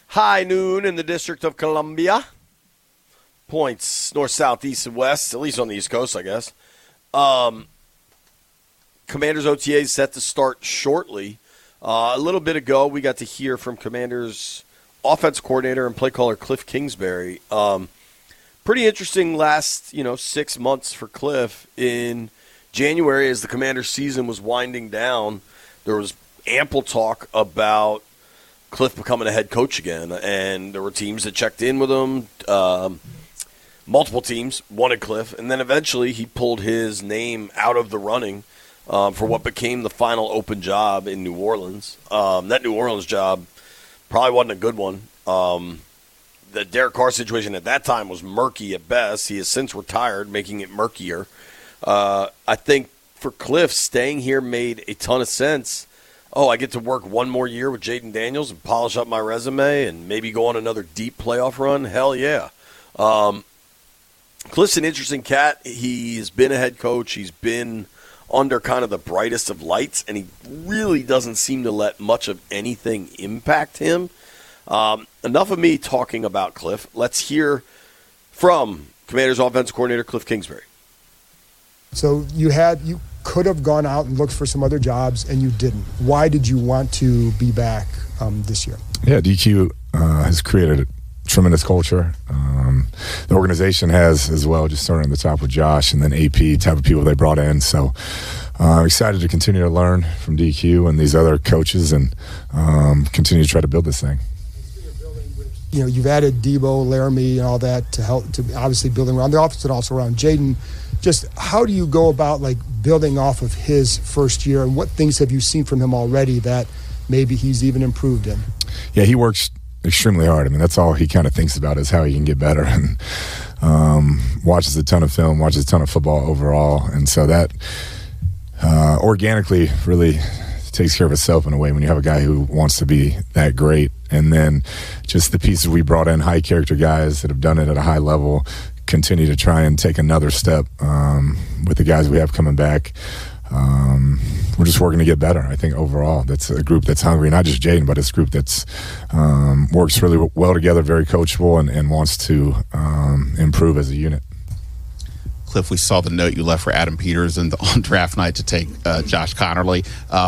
High noon in the District of Columbia. Points north, south, east, and west, at least on the East Coast, I guess. Commanders OTA is set to start shortly. A little bit ago, we got to hear from Commanders offense coordinator and play caller Cliff Kingsbury. Pretty interesting last 6 months for Cliff. In January, as the Commanders season was winding down, there was ample talk about Cliff becoming a head coach again, and there were teams that checked in with him. Multiple teams wanted Cliff, and then eventually he pulled his name out of the running for what became the final open job in New Orleans. That New Orleans job probably wasn't a good one. The Derek Carr situation at that time was murky at best. He has since retired, making it murkier. I think for Cliff, staying here made a ton of sense. I get to work one more year with Jayden Daniels and polish up my resume and maybe go on another deep playoff run. Hell yeah. Cliff's an interesting cat. He's been a head coach. He's been under kind of the brightest of lights, and he really doesn't seem to let much of anything impact him. Enough of me talking about Cliff. Let's hear from Commanders offensive coordinator Cliff Kingsbury. So you could have gone out and looked for some other jobs, and you didn't. Why did you want to be back this year? Yeah, DQ has created a tremendous culture. The organization has as well, just starting on the top with Josh and then AP, type of people they brought in. So I'm excited to continue to learn from DQ and these other coaches and continue to try to build this thing. You've added Debo, Laramie, and all that to help to obviously building around the offense and also around Jayden. Just how do you go about building off of his first year, and what things have you seen from him already that maybe he's even improved in? Yeah, he works extremely hard. I mean, that's all he kind of thinks about is how he can get better, and watches a ton of film, watches a ton of football overall, and so that organically really takes care of itself in a way when you have a guy who wants to be that great. And then just the pieces we brought in, high character guys that have done it at a high level, continue to try and take another step with the guys we have coming back. We're just working to get better. I think overall that's a group that's hungry, not just Jayden, but it's a group that's works really well together, very coachable, and wants to improve as a unit. Cliff, we saw the note you left for Adam Peters on draft night to take Josh Connerly.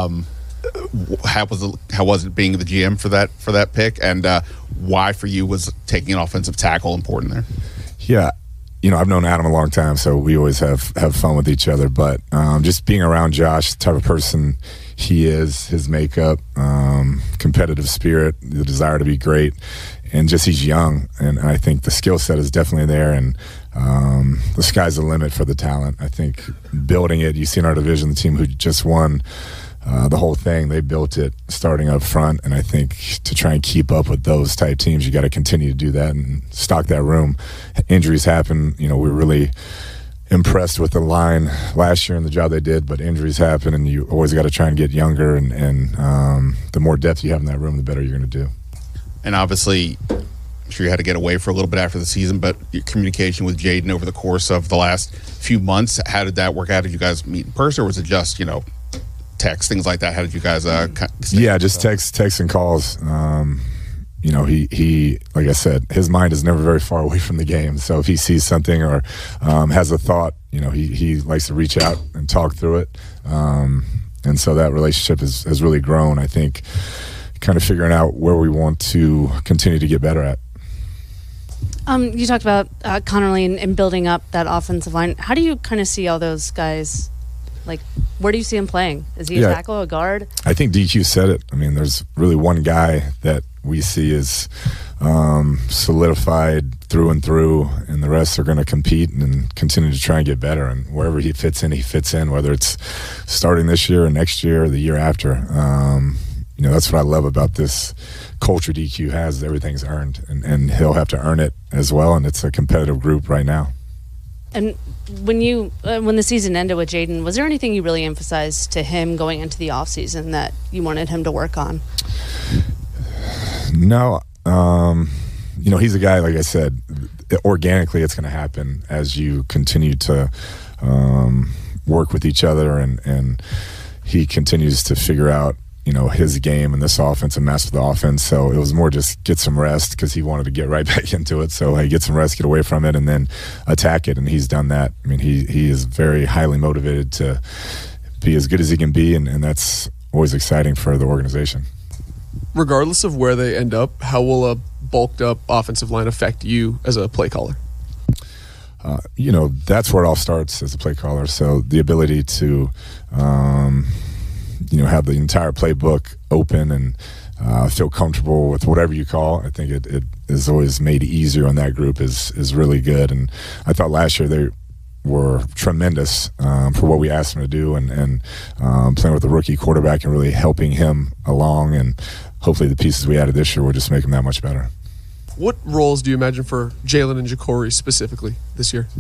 How was it being the GM for that pick, and why for you was taking an offensive tackle important there? Yeah, I've known Adam a long time, so we always have fun with each other. But just being around Josh, the type of person he is, his makeup, competitive spirit, the desire to be great, and just he's young, and I think the skill set is definitely there, and the sky's the limit for the talent. I think building it, you see in our division, the team who just won the whole thing, they built it starting up front, and I think to try and keep up with those type teams, you got to continue to do that and stock that room. Injuries happen. We're really impressed with the line last year and the job they did, but injuries happen, and you always got to try and get younger, and the more depth you have in that room, the better you're going to do. And obviously, I'm sure you had to get away for a little bit after the season, but your communication with Jayden over the course of the last few months, how did that work out? Did you guys meet in person, or was it just, text, things like that? How did you guys just texts and calls. He like I said, his mind is never very far away from the game, so if he sees something or has a thought, he likes to reach out and talk through it, and so that relationship has really grown. I think kind of figuring out where we want to continue to get better at. You talked about Connerly and building up that offensive line. How do you kind of see all those guys? Where do you see him playing? Is he a tackle, a guard? I think DQ said it. I mean, there's really one guy that we see is solidified through and through, and the rest are going to compete and continue to try and get better. And wherever he fits in, whether it's starting this year or next year or the year after. That's what I love about this culture DQ has. Everything's earned, and he'll have to earn it as well, and it's a competitive group right now. And when the season ended with Jayden, was there anything you really emphasized to him going into the offseason that you wanted him to work on? No. He's a guy, like I said, organically it's going to happen as you continue to work with each other, and he continues to figure out his game and this offense and mess with the offense. So it was more just get some rest because he wanted to get right back into it. So, hey, get some rest, get away from it, and then attack it. And he's done that. I mean, he is very highly motivated to be as good as he can be, and that's always exciting for the organization. Regardless of where they end up, how will a bulked up offensive line affect you as a play caller? That's where it all starts as a play caller. So the ability to have the entire playbook open and feel comfortable with whatever you call. I think it is always made easier on that group is really good. And I thought last year they were tremendous for what we asked them to do and playing with the rookie quarterback and really helping him along. And hopefully the pieces we added this year will just make him that much better. What roles do you imagine for Jalen and Ja'Cory specifically this year?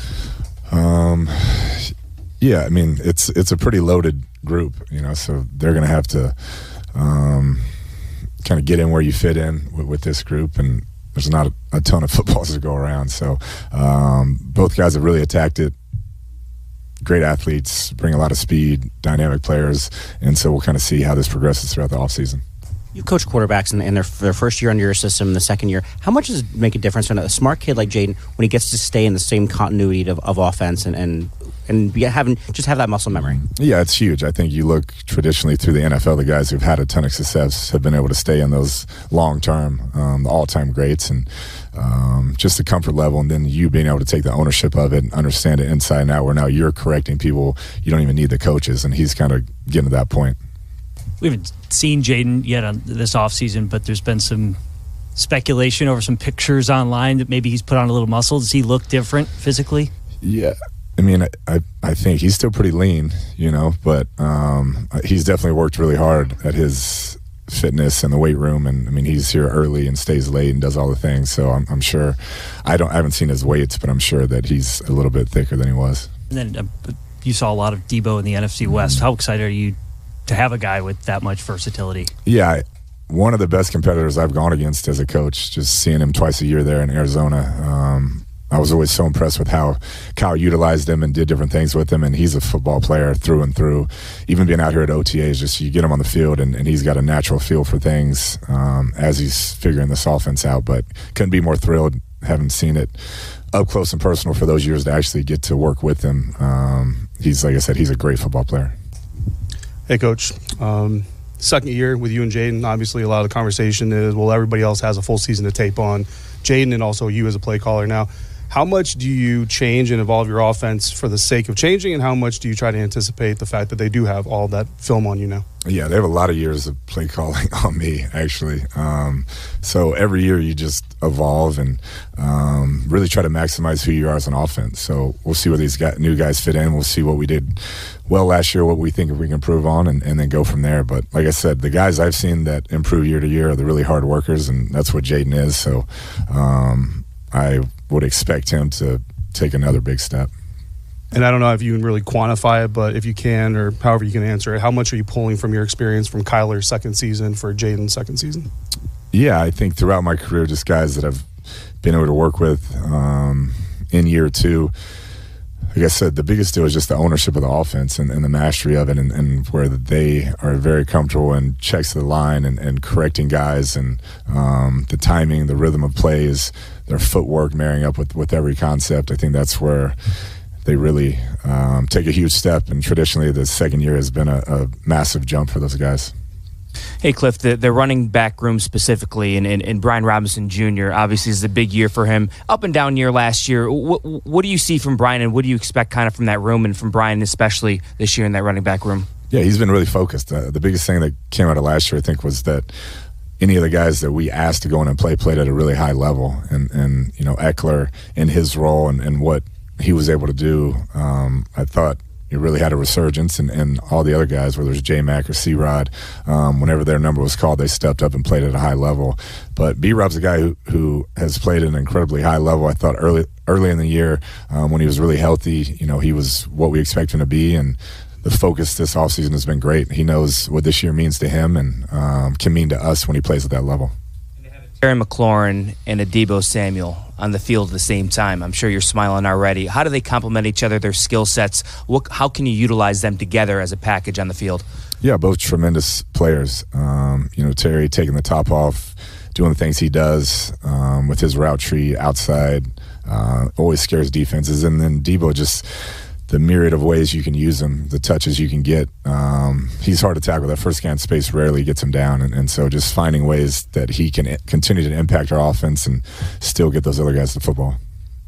Yeah, I mean, it's a pretty loaded group, so they're going to have to kind of get in where you fit in with this group, and there's not a ton of footballs to go around. So both guys have really attacked it. Great athletes, bring a lot of speed, dynamic players, and so we'll kind of see how this progresses throughout the offseason. You coach quarterbacks in their first year under your system, the second year. How much does it make a difference when a smart kid like Jaden, when he gets to stay in the same continuity of offense and have that muscle memory? Yeah, it's huge. I think you look traditionally through the NFL, the guys who've had a ton of success have been able to stay in those long-term, the all-time greats, and just the comfort level, and then you being able to take the ownership of it and understand it inside and out, where now you're correcting people. You don't even need the coaches, and he's kind of getting to that point. We haven't seen Jaden yet on this offseason, but there's been some speculation over some pictures online that maybe he's put on a little muscle. Does he look different physically? Yeah. I mean, I think he's still pretty lean, but he's definitely worked really hard at his fitness and the weight room. And, I mean, he's here early and stays late and does all the things. So I'm sure I haven't seen his weights, but I'm sure that he's a little bit thicker than he was. And then you saw a lot of Debo in the NFC West. How excited are you to have a guy with that much versatility? Yeah, one of the best competitors I've gone against as a coach, just seeing him twice a year there in Arizona. I was always so impressed with how Kyle utilized him and did different things with him, and he's a football player through and through. Even being out here at OTAs, just you get him on the field, and he's got a natural feel for things as he's figuring this offense out. But couldn't be more thrilled, having seen it up close and personal for those years to actually get to work with him. He's, like I said, he's a great football player. Hey, Coach. Second year with you and Jaden, obviously a lot of the conversation is, well, everybody else has a full season to tape on. Jaden and also you as a play caller now. How much do you change and evolve your offense for the sake of changing, and how much do you try to anticipate the fact that they do have all that film on you now? Yeah, they have a lot of years of play calling on me, actually. So every year you just evolve and really try to maximize who you are as an offense. So we'll see where these new guys fit in. We'll see what we did well last year, what we think we can improve on, and then go from there. But like I said, the guys I've seen that improve year to year are the really hard workers, and that's what Jaden is. So I would expect him to take another big step. And I don't know if you can really quantify it, but if you can, or however you can answer it, how much are you pulling from your experience from Kyler's second season for Jaden's second season? Yeah, I think throughout my career, just guys that I've been able to work with in year two. Like I said, the biggest deal is just the ownership of the offense and the mastery of it, and where they are very comfortable and checks to the line and correcting guys, and the timing, the rhythm of plays, their footwork marrying up with every concept. I think that's where they really take a huge step, and traditionally the second year has been a massive jump for those guys. Hey, Cliff, the running back room specifically, and Brian Robinson Jr. obviously is a big year for him. Up and down year last year. What do you see from Brian, and what do you expect kind of from that room, and from Brian especially this year in that running back room? Yeah, he's been really focused. The biggest thing that came out of last year, I think, was that any of the guys that we asked to go in and played at a really high level. And Eckler in his role and what he was able to do, I thought he really had a resurgence, and all the other guys, whether it was J-Mac or C-Rod, whenever their number was called, they stepped up and played at a high level. But B-Rob's a guy who has played at an incredibly high level. I thought early in the year, when he was really healthy, he was what we expect him to be, and the focus this offseason has been great. He knows what this year means to him and can mean to us when he plays at that level. And they have a Terry McLaurin and Adebo Samuel on the field at the same time. I'm sure you're smiling already. How do they complement each other, their skill sets? How can you utilize them together as a package on the field? Yeah, both tremendous players. Terry taking the top off, doing the things he does with his route tree outside, always scares defenses. And then Debo, just the myriad of ways you can use him, the touches you can get. He's hard to tackle. That first scan space rarely gets him down. And so just finding ways that he can continue to impact our offense and still get those other guys the football.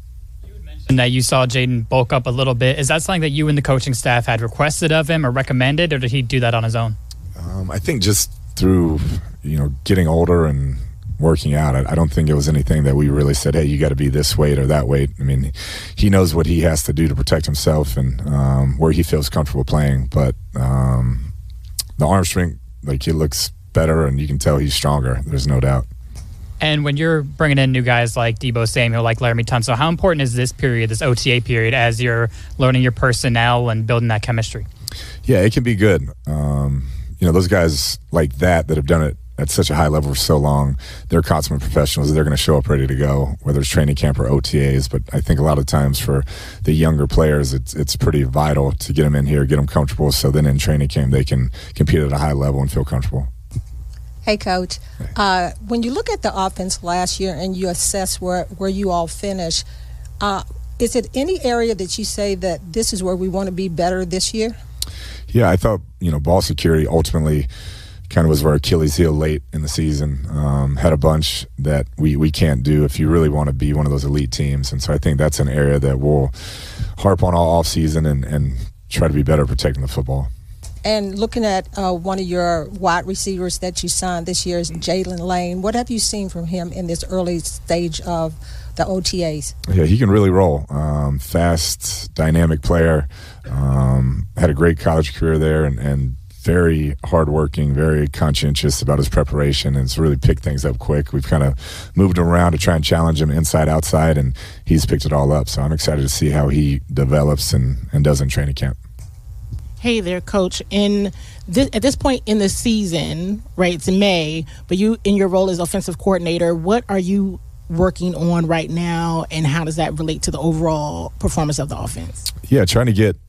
And that you saw Jayden bulk up a little bit. Is that something that you and the coaching staff had requested of him or recommended, or did he do that on his own? I think just through, getting older and working out, I don't think it was anything that we really said, hey, you got to be this weight or that weight. I mean, he knows what he has to do to protect himself and where he feels comfortable playing. But the arm strength, he looks better, and you can tell he's stronger. There's no doubt. And when you're bringing in new guys like Debo Samuel, like Laremy Tunsil, how important is this period, this OTA period, as you're learning your personnel and building that chemistry? Yeah, it can be good. Those guys like that have done it at such a high level for so long, they're consummate professionals. They're going to show up ready to go, whether it's training camp or OTAs. But I think a lot of times for the younger players, it's pretty vital to get them in here, get them comfortable, so then in training camp they can compete at a high level and feel comfortable. Hey, Coach. When you look at the offense last year and you assess where you all finished, is it any area that you say that this is where we want to be better this year? Yeah, I thought, ball security ultimately kind of was our Achilles heel late in the season. Had a bunch that we can't do if you really want to be one of those elite teams. And so I think that's an area that we'll harp on all offseason and try to be better at protecting the football. And looking at one of your wide receivers that you signed this year is Jalen Lane. What have you seen from him in this early stage of the OTAs? Yeah, he can really roll. Fast, dynamic player. Had a great college career there and very hardworking, very conscientious about his preparation, and it's really picked things up quick. We've kind of moved him around to try and challenge him inside, outside, and he's picked it all up. So I'm excited to see how he develops and does in training camp. Hey there, Coach. At this point in the season, right, it's in May, but you, in your role as offensive coordinator, what are you working on right now, and how does that relate to the overall performance of the offense? Yeah, trying to get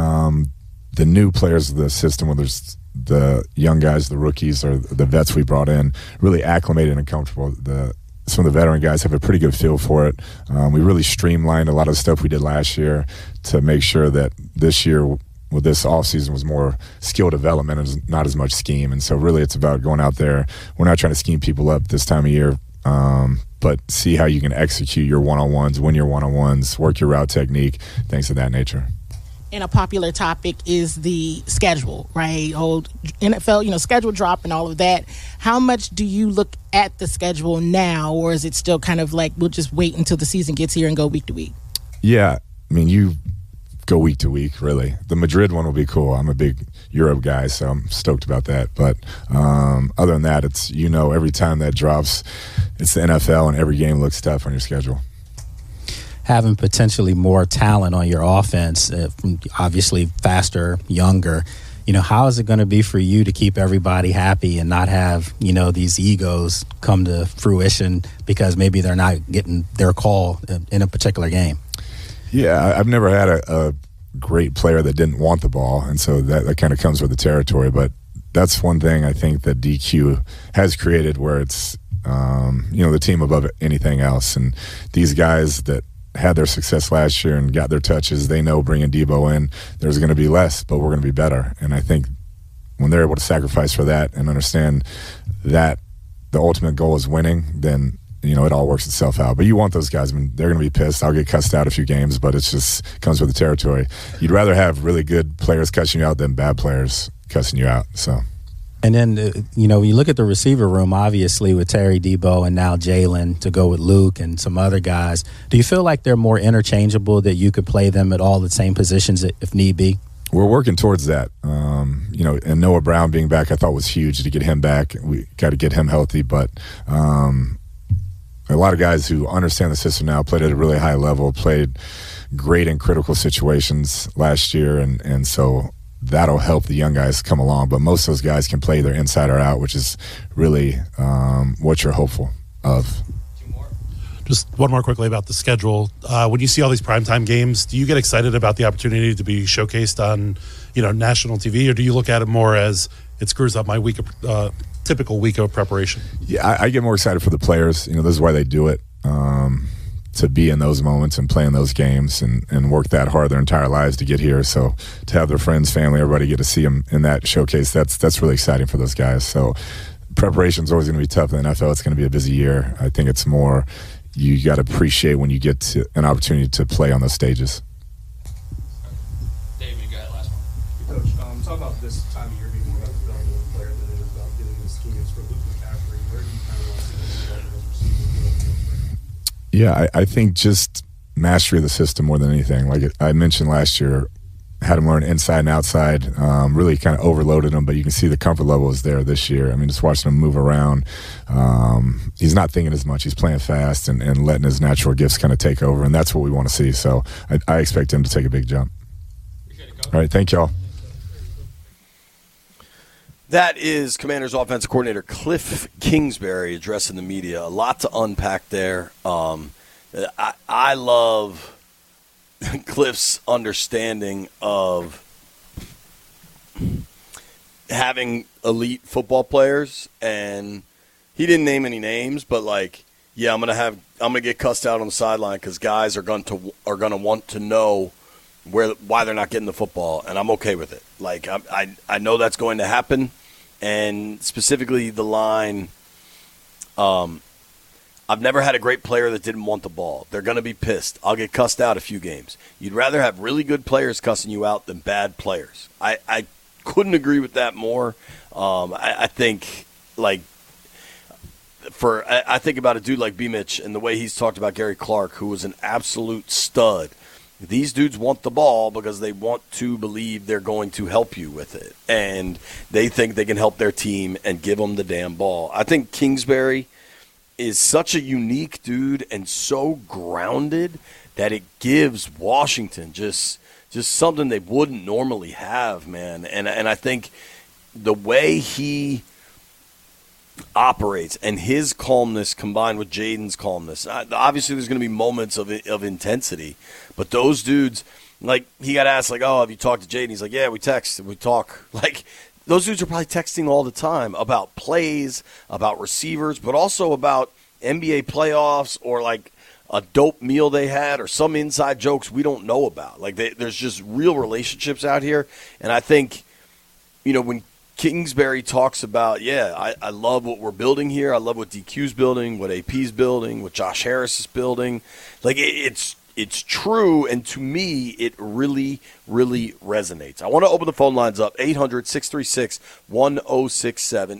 the new players of the system, whether it's the young guys, the rookies, or the vets we brought in, really acclimated and comfortable. Some of the veteran guys have a pretty good feel for it. We really streamlined a lot of the stuff we did last year to make sure that this year, this offseason, was more skill development and not as much scheme. And so really it's about going out there. We're not trying to scheme people up this time of year, but see how you can execute your one-on-ones, win your one-on-ones, work your route technique, things of that nature. And a popular topic is the schedule, right? Old NFL, schedule drop and all of that. How much do you look at the schedule now, or is it still kind of like we'll just wait until the season gets here and go week to week? Yeah, I mean, you go week to week, really. The Madrid one will be cool. I'm a big Europe guy, so I'm stoked about that. But other than that, it's, every time that drops, it's the NFL, and every game looks tough on your schedule. Having potentially more talent on your offense, obviously faster, younger, how is it going to be for you to keep everybody happy and not have, these egos come to fruition because maybe they're not getting their call in a particular game? Yeah, I've never had a great player that didn't want the ball, and so that kind of comes with the territory. But that's one thing I think that DQ has created, where it's, the team above anything else. And these guys that had their success last year and got their touches, they know bringing Debo in, there's going to be less, but we're going to be better. And I think when they're able to sacrifice for that and understand that the ultimate goal is winning, then it all works itself out. But you want those guys. I mean, they're going to be pissed. I'll get cussed out a few games, but it just comes with the territory. You'd rather have really good players cussing you out than bad players cussing you out. So. And then, when you look at the receiver room, obviously with Terry, Debo, and now Jalen to go with Luke and some other guys, do you feel like they're more interchangeable, that you could play them at all the same positions if need be? We're working towards that. And Noah Brown being back, I thought was huge to get him back. We got to get him healthy, but a lot of guys who understand the system now, played at a really high level, played great in critical situations last year, and so that'll help the young guys come along. But most of those guys can play either inside or out, which is really what you're hopeful. of. Just one more quickly about the schedule. When you see all these primetime games, do you get excited about the opportunity to be showcased on, national TV, or do you look at it more as it screws up my typical week of preparation? Yeah, I get more excited for the players. This is why they do it, to be in those moments and play in those games and work that hard their entire lives to get here. So to have their friends, family, everybody get to see them in that showcase, that's really exciting for those guys. So preparation is always going to be tough in the NFL. It's going to be a busy year. I think it's more you got to appreciate when you get to an opportunity to play on those stages. Dave, you got it last one. Coach, talk about this time of year being more about developing a player than it is about getting the schemes for Luke McCaffrey. Where do you kind of want to see this development as receivers? Yeah, I think just mastery of the system more than anything. Like I mentioned last year, had him learn inside and outside, really kind of overloaded him, but you can see the comfort level is there this year. I mean, just watching him move around, he's not thinking as much. He's playing fast and letting his natural gifts kind of take over, and that's what we want to see. So I expect him to take a big jump. All right, thank y'all. That is Commanders offensive coordinator Cliff Kingsbury addressing the media. A lot to unpack there. I love Cliff's understanding of having elite football players, and he didn't name any names, but I'm gonna get cussed out on the sideline because guys are gonna want to know why they're not getting the football, and I'm okay with it. I know that's going to happen, and specifically the line. I've never had a great player that didn't want the ball. They're going to be pissed. I'll get cussed out a few games. You'd rather have really good players cussing you out than bad players. I couldn't agree with that more. I think I think about a dude like B. Mitch and the way he's talked about Gary Clark, who was an absolute stud. These dudes want the ball because they want to believe they're going to help you with it. And they think they can help their team and give them the damn ball. I think Kingsbury is such a unique dude and so grounded that it gives Washington just something they wouldn't normally have, man. And I think the way he operates and his calmness combined with Jaden's calmness, obviously there's going to be moments of intensity, but those dudes, he got asked, oh, have you talked to Jaden? He's like, yeah, we text, we talk. Those dudes are probably texting all the time about plays, about receivers, but also about NBA playoffs or a dope meal they had or some inside jokes we don't know about. There's just real relationships out here. And I think, when Kingsbury talks about, I love what we're building here. I love what DQ's building, what AP's building, what Josh Harris is building. It's true, and to me, it really, really resonates. I want to open the phone lines up, 800-636-1067,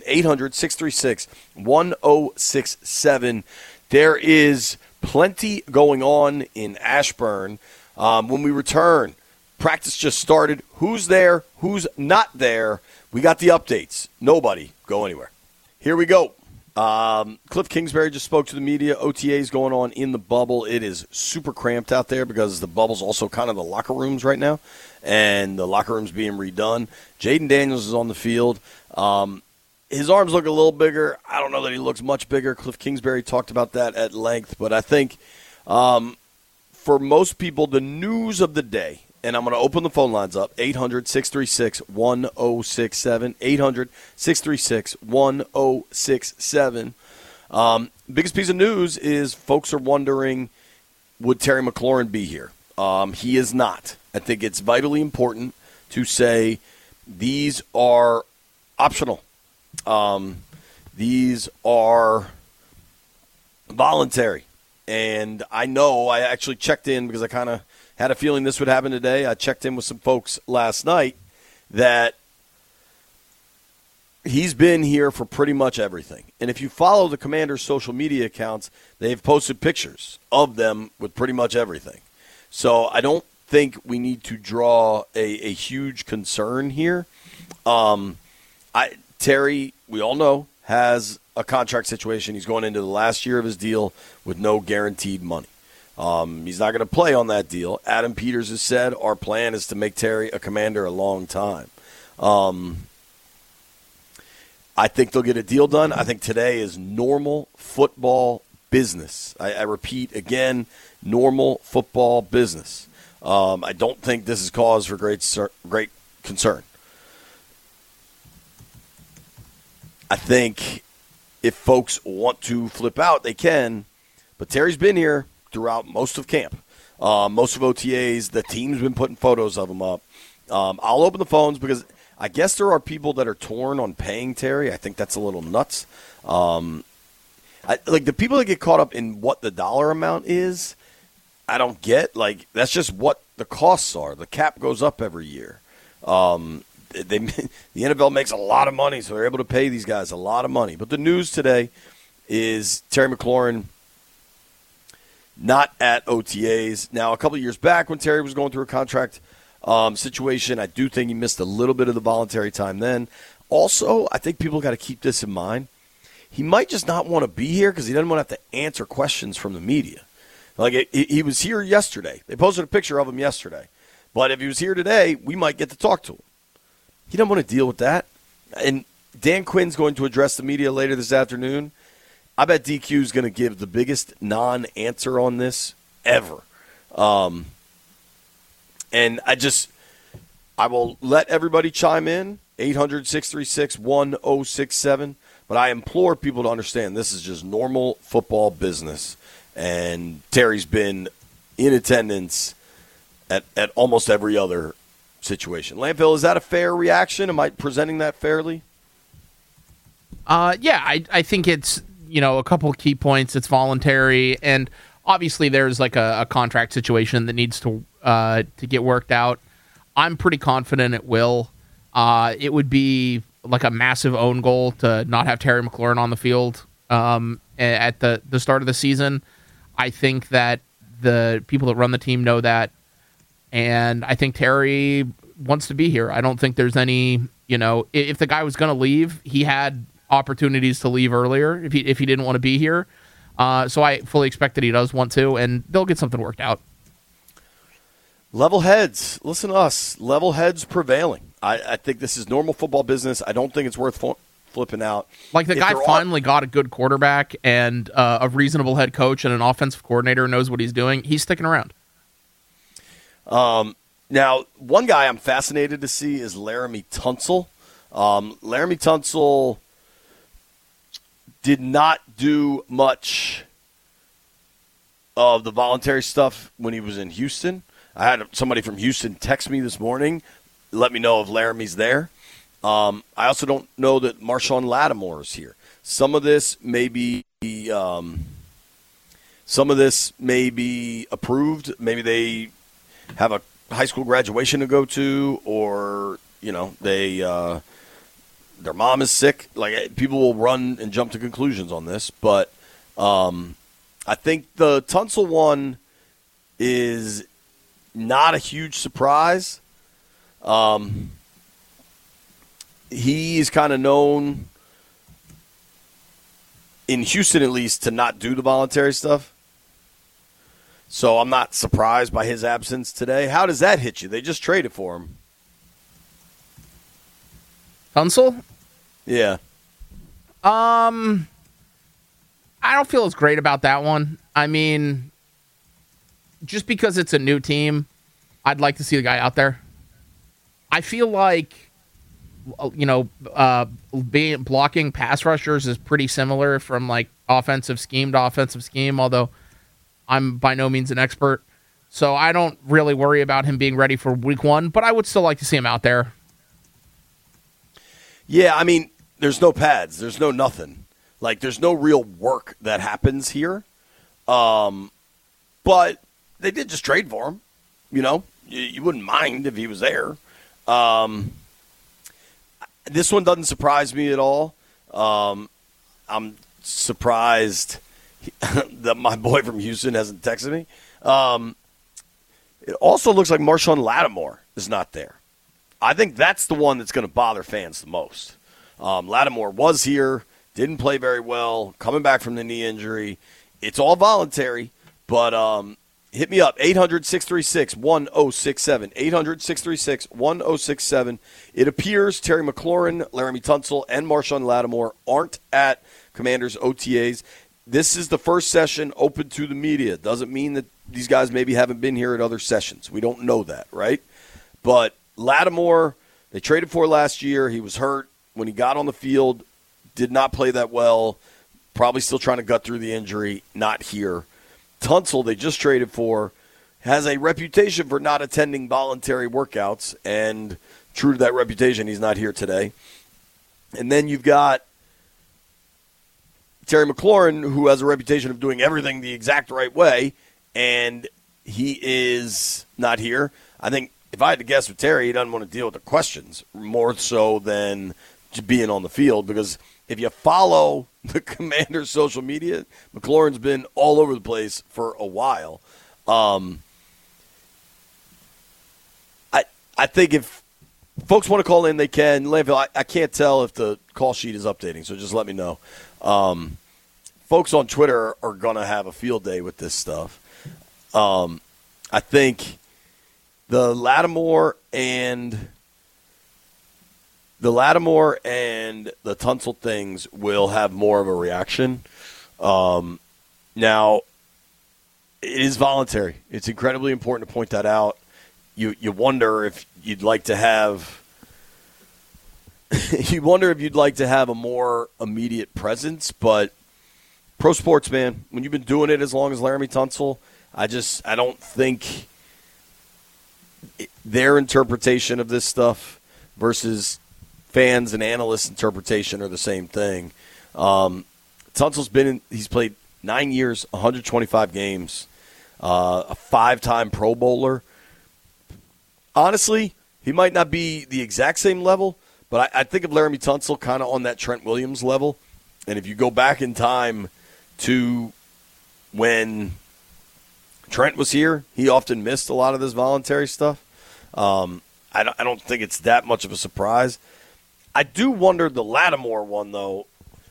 800-636-1067. There is plenty going on in Ashburn. When we return, practice just started. Who's there? Who's not there? We got the updates. Nobody go anywhere. Here we go. Cliff Kingsbury just spoke to the media. OTA's going on in the bubble. It is super cramped out there because the bubble's also kind of the locker rooms right now, and the locker room's being redone. Jaden Daniels is on the field. His arms look a little bigger. I don't know that he looks much bigger. Cliff Kingsbury talked about that at length, but I think for most people, the news of the day, and I'm going to open the phone lines up, 800-636-1067, 800-636-1067. Biggest piece of news is folks are wondering, would Terry McLaurin be here? He is not. I think it's vitally important to say these are optional. These are voluntary. And I know I actually checked in because I kind of had a feeling this would happen today. I checked in with some folks last night that he's been here for pretty much everything. And if you follow the Commanders' social media accounts, they've posted pictures of them with pretty much everything. So I don't think we need to draw a huge concern here. Terry, we all know, has a contract situation. He's going into the last year of his deal with no guaranteed money. He's not going to play on that deal. Adam Peters has said our plan is to make Terry a Commander a long time. I think they'll get a deal done. I think today is normal football business. I repeat again, normal football business. I don't think this is cause for great concern. I think if folks want to flip out, they can. But Terry's been here throughout most of camp, most of OTAs. The team's been putting photos of him up. I'll open the phones because I guess there are people that are torn on paying Terry. I think that's a little nuts. Like the people that get caught up in what the dollar amount is, I don't get. Like, that's just what the costs are. The cap goes up every year. The NFL makes a lot of money, so they're able to pay these guys a lot of money. But the news today is Terry McLaurin not at OTAs. Now, a couple of years back when Terry was going through a contract situation, I do think he missed a little bit of the voluntary time then. Also, I think people got to keep this in mind. He might just not want to be here because he doesn't want to have to answer questions from the media. Like, he was here yesterday. They posted a picture of him yesterday. But if he was here today, we might get to talk to him. He doesn't want to deal with that. And Dan Quinn's going to address the media later this afternoon. I bet DQ is going to give the biggest non-answer on this ever. And I will let everybody chime in, 800-636-1067. But I implore people to understand this is just normal football business. And Terry's been in attendance at almost every other situation. Landfill, is that a fair reaction? Am I presenting that fairly? Yeah, I think it's, a couple of key points. It's voluntary, and obviously there's like a contract situation that needs to get worked out. I'm pretty confident it will. It would be like a massive own goal to not have Terry McLaurin on the field at the start of the season. I think that the people that run the team know that, and I think Terry wants to be here. I don't think there's any, if the guy was going to leave, he had opportunities to leave earlier if he didn't want to be here. So I fully expect that he does want to, and they'll get something worked out. Level heads. Listen to us. Level heads prevailing. I think this is normal football business. I don't think it's worth flipping out. Like the guy finally got a good quarterback and a reasonable head coach and an offensive coordinator who knows what he's doing. He's sticking around. Now, one guy I'm fascinated to see is Laramie Tunsil. Laramie Tunsil did not do much of the voluntary stuff when he was in Houston. I had somebody from Houston text me this morning, let me know if Laramie's there. I also don't know that Marshawn Lattimore is here. Some of this may be approved. Maybe they have a high school graduation to go to, or their mom is sick. Like, people will run and jump to conclusions on this, but I think the Tunsil one is not a huge surprise. He's kind of known in Houston, at least, to not do the voluntary stuff. So I'm not surprised by his absence today. How does that hit you? They just traded for him. Tunsil? Yeah. I don't feel as great about that one. I mean, just because it's a new team, I'd like to see the guy out there. I feel like, blocking pass rushers is pretty similar from like offensive scheme to offensive scheme, although I'm by no means an expert. So I don't really worry about him being ready for week one, but I would still like to see him out there. Yeah, I mean, there's no pads. There's no nothing. Like, there's no real work that happens here. But they did just trade for him. You wouldn't mind if he was there. This one doesn't surprise me at all. I'm surprised that my boy from Houston hasn't texted me. It also looks like Marshawn Lattimore is not there. I think that's the one that's going to bother fans the most. Lattimore was here, didn't play very well, coming back from the knee injury. It's all voluntary, but hit me up, 800-636-1067, 800-636-1067. It appears Terry McLaurin, Laramie Tunsil, and Marshawn Lattimore aren't at Commanders OTAs. This is the first session open to the media. Doesn't mean that these guys maybe haven't been here at other sessions. We don't know that, right? But Lattimore, they traded for last year. He was hurt when he got on the field, did not play that well, probably still trying to gut through the injury, not here. Tunsil, they just traded for, has a reputation for not attending voluntary workouts, and true to that reputation, he's not here today. And then you've got Terry McLaurin, who has a reputation of doing everything the exact right way, and he is not here. I think if I had to guess with Terry, he doesn't want to deal with the questions more so than just being on the field, because if you follow the Commanders' social media, McLaurin's been all over the place for a while. I think if folks want to call in, they can. Landfill, I can't tell if the call sheet is updating, so just let me know. Folks on Twitter are going to have a field day with this stuff. I think the Lattimore and the Tunsil things will have more of a reaction. Now, it is voluntary. It's incredibly important to point that out. You wonder if you'd like to have a more immediate presence, but pro sports, man, when you've been doing it as long as Laramie Tunsil, I don't think their interpretation of this stuff versus fans and analysts' interpretation are the same thing. Tunsil's he's played 9 years, 125 games, a 5-time Pro Bowler. Honestly, he might not be the exact same level, but I think of Laramie Tunsil kind of on that Trent Williams level. And if you go back in time to when Trent was here, he often missed a lot of this voluntary stuff. I don't think it's that much of a surprise. I do wonder the Lattimore one, though.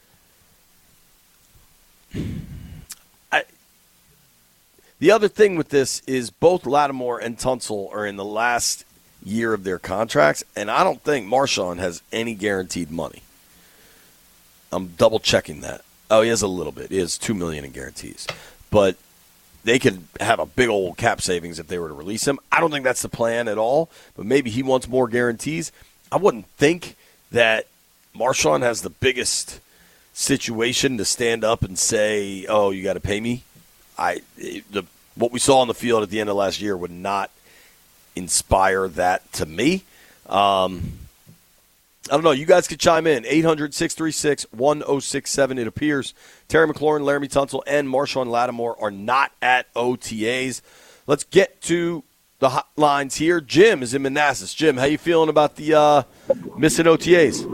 The other thing with this is both Lattimore and Tunsil are in the last year of their contracts, and I don't think Marshawn has any guaranteed money. I'm double-checking that. Oh, he has a little bit. He has $2 million in guarantees. But they could have a big old cap savings if they were to release him. I don't think that's the plan at all, but maybe he wants more guarantees. I wouldn't think that Marshawn has the biggest situation to stand up and say, oh, you got to pay me. What we saw on the field at the end of last year would not inspire that to me. I don't know. You guys could chime in. 800-636-1067. It appears Terry McLaurin, Laramie Tunsil, and Marshawn Lattimore are not at OTAs. Let's get to the hotlines here. Jim is in Manassas. Jim, how you feeling about the missing OTAs?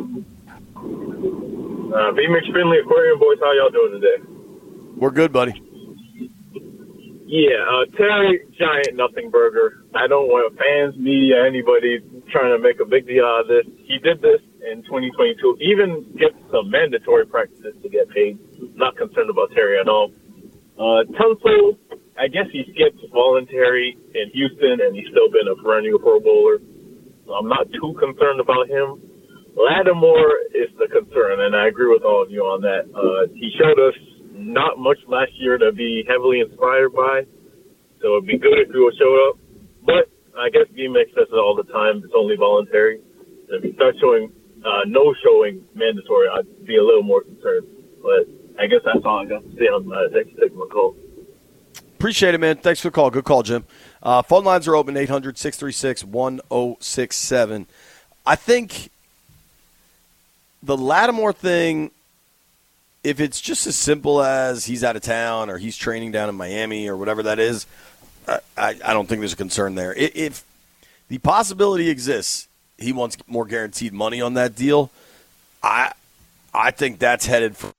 B-Mix Finley Aquarium Boys, how y'all doing today? We're good, buddy. Yeah, Terry, giant nothing burger. I don't want fans, media, anybody trying to make a big deal out of this. He did this in 2022. Even get some mandatory practices to get paid. Not concerned about Terry at all. Tunsil, I guess he skipped voluntary in Houston, and he's still been a perennial Pro Bowler. So I'm not too concerned about him. Lattimore is the concern, and I agree with all of you on that. He showed us not much last year to be heavily inspired by, so it'd be good if he would show up. But I guess B-Mix says it all the time. It's only voluntary. If he starts showing showing mandatory, I'd be a little more concerned. But I guess that's all I got to say on that. Thanks for taking my call. Appreciate it, man. Thanks for the call. Good call, Jim. Phone lines are open, 800-636-1067. I think the Lattimore thing, if it's just as simple as he's out of town or he's training down in Miami or whatever that is, I don't think there's a concern there. If the possibility exists, he wants more guaranteed money on that deal, I think that's headed for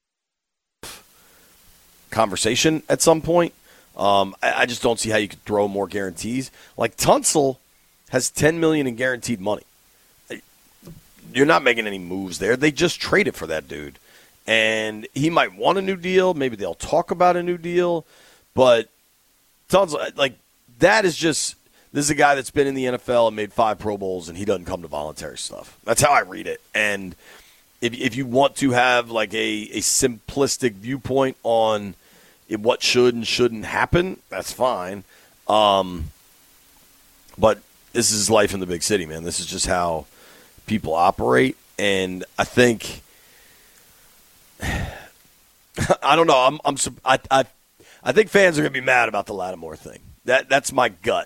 conversation at some point. I just don't see how you could throw more guarantees. Like Tunsil has $10 million in guaranteed money. You're not making any moves there. They just traded for that dude. And he might want a new deal. Maybe they'll talk about a new deal. But like that is just. This is a guy that's been in the NFL and made 5 Pro Bowls, and he doesn't come to voluntary stuff. That's how I read it. And if you want to have like a simplistic viewpoint on what should and shouldn't happen, that's fine. But this is life in the big city, man. This is just how people operate. And I think I don't know. I think fans are going to be mad about the Lattimore thing. That's my gut.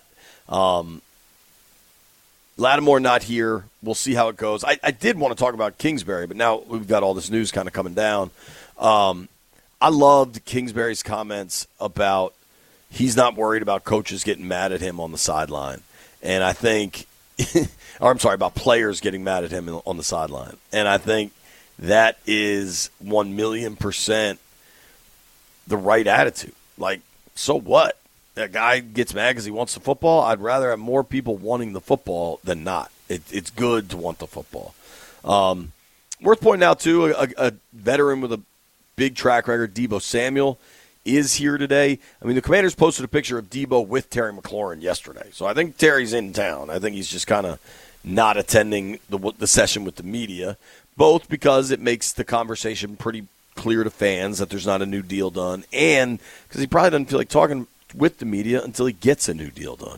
Lattimore not here. We'll see how it goes. I did want to talk about Kingsbury, but now we've got all this news kind of coming down. I loved Kingsbury's comments about he's not worried about coaches getting mad at him on the sideline. And I think or I'm sorry, about players getting mad at him on the sideline. And I think that is 1,000,000% the right attitude. Like, so what? That guy gets mad because he wants the football. I'd rather have more people wanting the football than not. It's good to want the football. Worth pointing out, too, a veteran with a big track record, Deebo Samuel, is here today. I mean, the Commanders posted a picture of Deebo with Terry McLaurin yesterday. So I think Terry's in town. I think he's just kind of not attending the session with the media, both because it makes the conversation pretty clear to fans that there's not a new deal done, and because he probably doesn't feel like talking with the media until he gets a new deal done.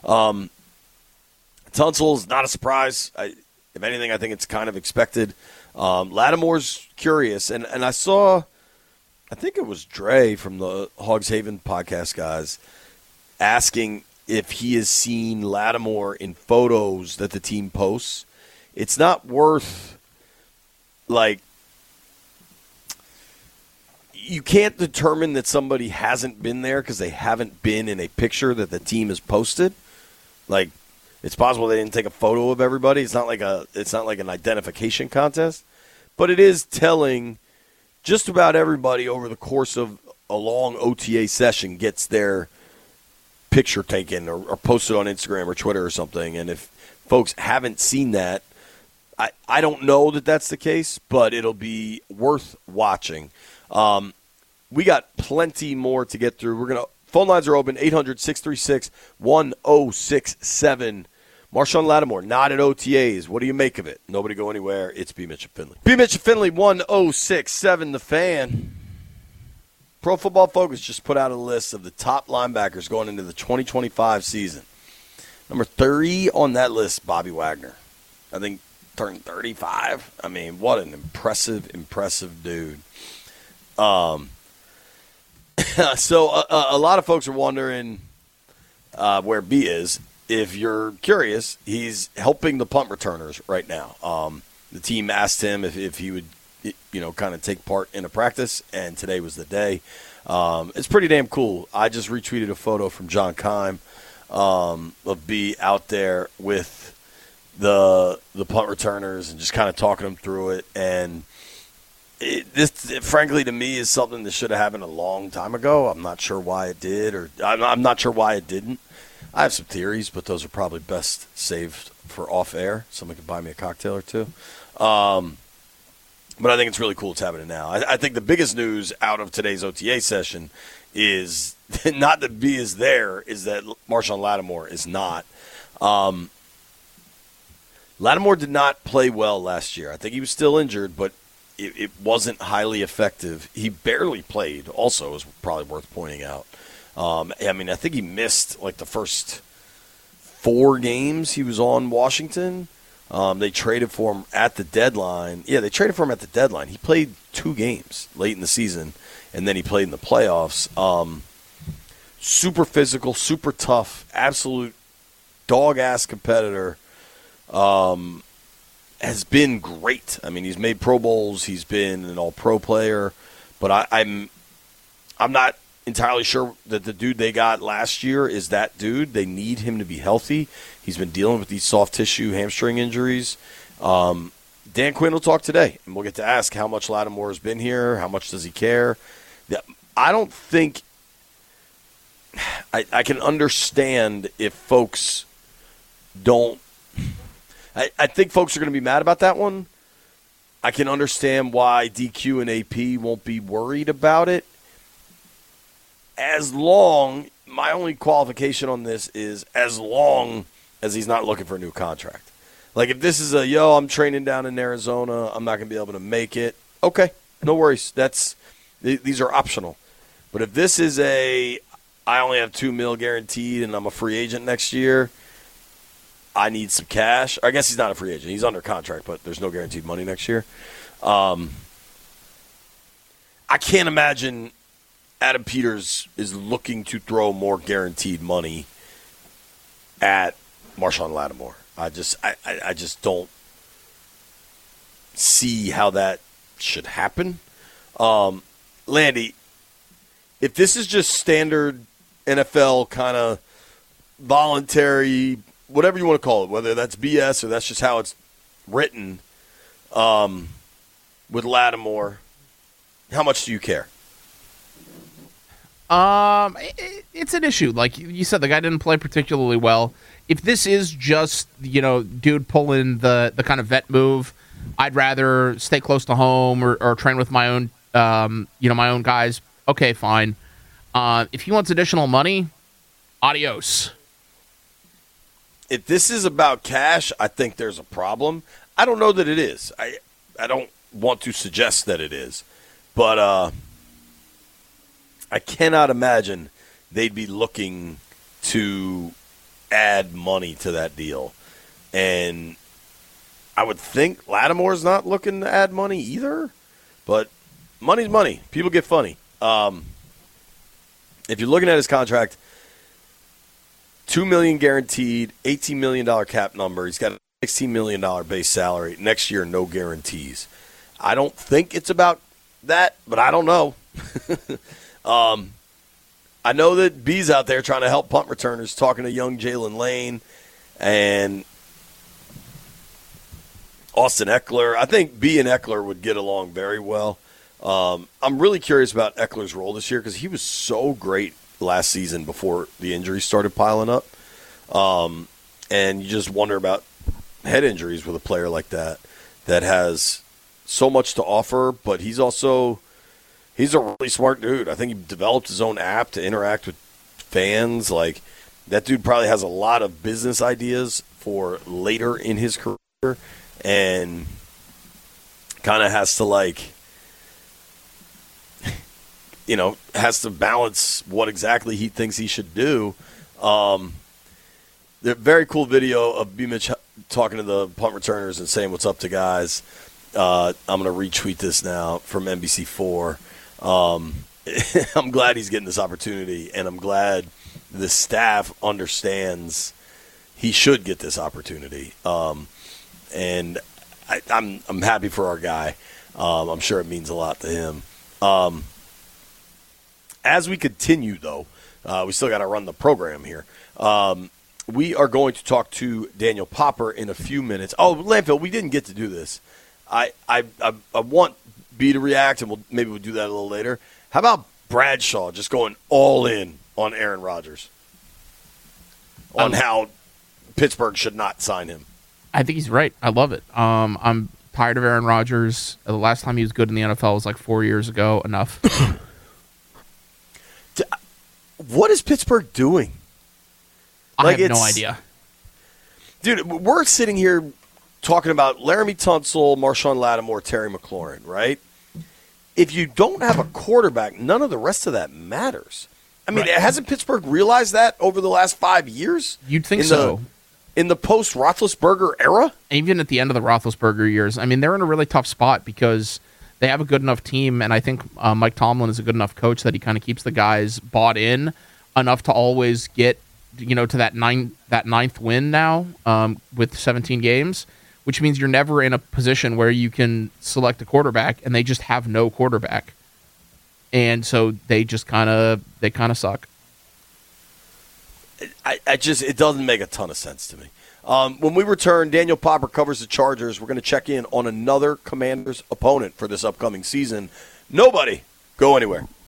Tunsil's not a surprise. If anything, I think it's kind of expected. Lattimore's curious, and I saw, I think it was Dre from the Hogs Haven podcast guys asking if he has seen Lattimore in photos that the team posts. It's not worth, like, you can't determine that somebody hasn't been there because they haven't been in a picture that the team has posted. Like, it's possible they didn't take a photo of everybody. It's not like an identification contest, but it is telling. Just about everybody over the course of a long OTA session gets their picture taken or posted on Instagram or Twitter or something. And if folks haven't seen that, I don't know that that's the case, but it'll be worth watching. We got plenty more to get through. Phone lines are open, 800-636-1067. Marshawn Lattimore, not at OTAs. What do you make of it? Nobody go anywhere. It's B. Mitch and Finley. B. Mitch and Finley, 1067 The Fan. Pro Football Focus just put out a list of the top linebackers going into the 2025 season. Number 30 on that list, Bobby Wagner. I think turned 35. I mean, what an impressive dude. So a lot of folks are wondering where B is. If you're curious, he's helping the punt returners right now. The team asked him if he would, kind of take part in a practice, and today was the day. It's pretty damn cool. I just retweeted a photo from John Keim of B out there with the punt returners and just kind of talking them through it. And this, frankly, to me, is something that should have happened a long time ago. I'm not sure why it did, or I'm not sure why it didn't. I have some theories, but those are probably best saved for off air. Someone could buy me a cocktail or two. But I think it's really cool it's happening now. I think the biggest news out of today's OTA session is not that B is there, is that Marshawn Lattimore is not. Lattimore did not play well last year. I think he was still injured, but it wasn't highly effective. He barely played, also, is probably worth pointing out. I think he missed like the first 4 games he was on Washington. They traded for him at the deadline. Yeah, they traded for him at the deadline. He played 2 games late in the season, and then he played in the playoffs. Super physical, super tough, absolute dog-ass competitor. Has been great. I mean, he's made Pro Bowls. He's been an All-Pro player. But I'm not entirely sure that the dude they got last year is that dude. They need him to be healthy. He's been dealing with these soft tissue hamstring injuries. Dan Quinn will talk today, and we'll get to ask how much Lattimore has been here, how much does he care. I don't think I can understand if folks don't. I think folks are going to be mad about that one. I can understand why DQ and AP won't be worried about it, as long my only qualification on this is as long as he's not looking for a new contract. Like, if this is I'm training down in Arizona, I'm not going to be able to make it. Okay, no worries. These are optional. But if this is I only have $2 million guaranteed and I'm a free agent next year, I need some cash. I guess he's not a free agent. He's under contract, but there's no guaranteed money next year. I can't imagine Adam Peters is looking to throw more guaranteed money at Marshawn Lattimore. I just don't see how that should happen. Landy, if this is just standard NFL kind of voluntary, whatever you want to call it, whether that's BS or that's just how it's written, with Lattimore, how much do you care? It's an issue. Like you said, the guy didn't play particularly well. If this is just, dude pulling the kind of vet move, I'd rather stay close to home or train with my own, my own guys. Okay, fine. If he wants additional money, adios. If this is about cash, I think there's a problem. I don't know that it is. I don't want to suggest that it is. But I cannot imagine they'd be looking to add money to that deal. And I would think Lattimore's not looking to add money either. But money's money. People get funny. If you're looking at his contract, $2 million guaranteed, $18 million cap number. He's got a $16 million base salary. Next year, no guarantees. I don't think it's about that, but I don't know. I know that B's out there trying to help punt returners, talking to young Jalen Lane and Austin Eckler. I think B and Eckler would get along very well. I'm really curious about Eckler's role this year because he was so great last season before the injuries started piling up. And you just wonder about head injuries with a player like that has so much to offer, but he's a really smart dude. I think he developed his own app to interact with fans. Like, that dude probably has a lot of business ideas for later in his career and kind of has to has to balance what exactly he thinks he should do. The very cool video of B. Mitch talking to the punt returners and saying what's up to guys. I'm going to retweet this now from NBC4. I'm glad he's getting this opportunity, and I'm glad the staff understands he should get this opportunity. And I'm happy for our guy. I'm sure it means a lot to him. As we continue, though, we still got to run the program here. We are going to talk to Daniel Popper in a few minutes. Oh, Landfill, we didn't get to do this. I want B to react, and maybe we'll do that a little later. How about Bradshaw just going all in on Aaron Rodgers? On how Pittsburgh should not sign him. I think he's right. I love it. I'm tired of Aaron Rodgers. The last time he was good in the NFL was like 4 years ago. Enough. What is Pittsburgh doing? I have no idea. Dude, we're sitting here talking about Laramie Tunsil, Marshawn Lattimore, Terry McLaurin, right? If you don't have a quarterback, none of the rest of that matters. I mean, hasn't Pittsburgh realized that over the last 5 years? You'd think so. In the post-Roethlisberger era? Even at the end of the Roethlisberger years. I mean, they're in a really tough spot because they have a good enough team, and I think Mike Tomlin is a good enough coach that he kind of keeps the guys bought in enough to always get to that ninth win now with 17 games, which means you're never in a position where you can select a quarterback, and they just have no quarterback. And so they just kind of suck. It doesn't make a ton of sense to me. When we return, Daniel Popper covers the Chargers. We're going to check in on another Commanders opponent for this upcoming season. Nobody go anywhere.